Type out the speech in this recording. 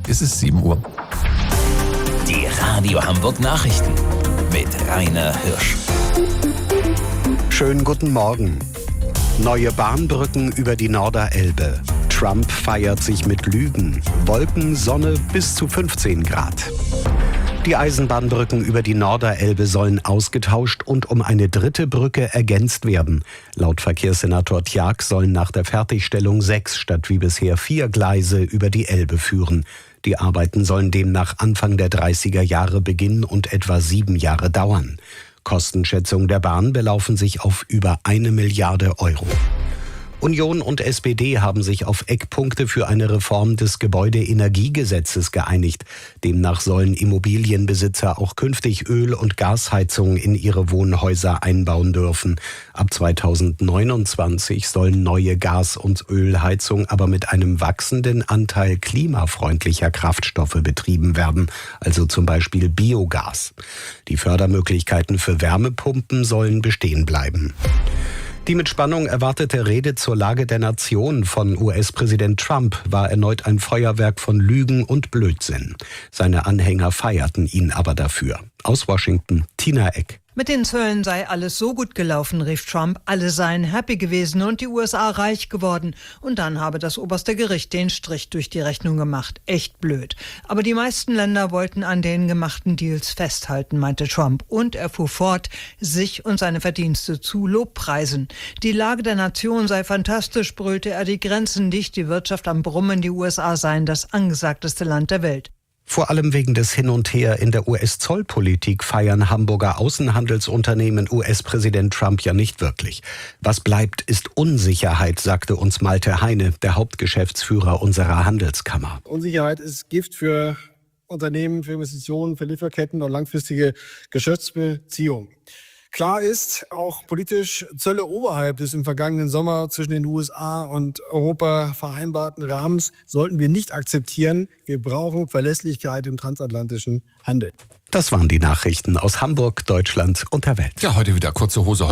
ist es 7 Uhr. Die Radio Hamburg Nachrichten mit Rainer Hirsch. Schönen guten Morgen. Neue Bahnbrücken über die Norderelbe. Trump feiert sich mit Lügen. Wolken, Sonne bis zu 15 Grad. Die Eisenbahnbrücken über die Norderelbe sollen ausgetauscht und um eine dritte Brücke ergänzt werden. Laut Verkehrssenator Tjag sollen nach der Fertigstellung 6 statt wie bisher 4 Gleise über die Elbe führen. Die Arbeiten sollen demnach Anfang der 30er Jahre beginnen und etwa 7 Jahre dauern. Kostenschätzungen der Bahn belaufen sich auf über 1 Milliarde Euro. Union und SPD haben sich auf Eckpunkte für eine Reform des Gebäudeenergiegesetzes geeinigt. Demnach sollen Immobilienbesitzer auch künftig Öl- und Gasheizungen in ihre Wohnhäuser einbauen dürfen. Ab 2029 sollen neue Gas- und Ölheizungen aber mit einem wachsenden Anteil klimafreundlicher Kraftstoffe betrieben werden, also zum Beispiel Biogas. Die Fördermöglichkeiten für Wärmepumpen sollen bestehen bleiben. Die mit Spannung erwartete Rede zur Lage der Nation von US-Präsident Trump war erneut ein Feuerwerk von Lügen und Blödsinn. Seine Anhänger feierten ihn aber dafür. Aus Washington, Tina Eck. Mit den Zöllen sei alles so gut gelaufen, rief Trump. Alle seien happy gewesen und die USA reich geworden. Und dann habe das oberste Gericht den Strich durch die Rechnung gemacht. Echt blöd. Aber die meisten Länder wollten an den gemachten Deals festhalten, meinte Trump. Und er fuhr fort, sich und seine Verdienste zu Lobpreisen. Die Lage der Nation sei fantastisch, brüllte er, die Grenzen dicht, die Wirtschaft am Brummen, die USA seien das angesagteste Land der Welt. Vor allem wegen des Hin und Her in der US-Zollpolitik feiern Hamburger Außenhandelsunternehmen US-Präsident Trump ja nicht wirklich. Was bleibt, ist Unsicherheit, sagte uns Malte Heine, der Hauptgeschäftsführer unserer Handelskammer. Unsicherheit ist Gift für Unternehmen, für Investitionen, für Lieferketten und langfristige Geschäftsbeziehungen. Klar ist, auch politisch Zölle oberhalb des im vergangenen Sommer zwischen den USA und Europa vereinbarten Rahmens sollten wir nicht akzeptieren. Wir brauchen Verlässlichkeit im transatlantischen Handel. Das waren die Nachrichten aus Hamburg, Deutschland und der Welt. Ja, heute wieder kurze Hose.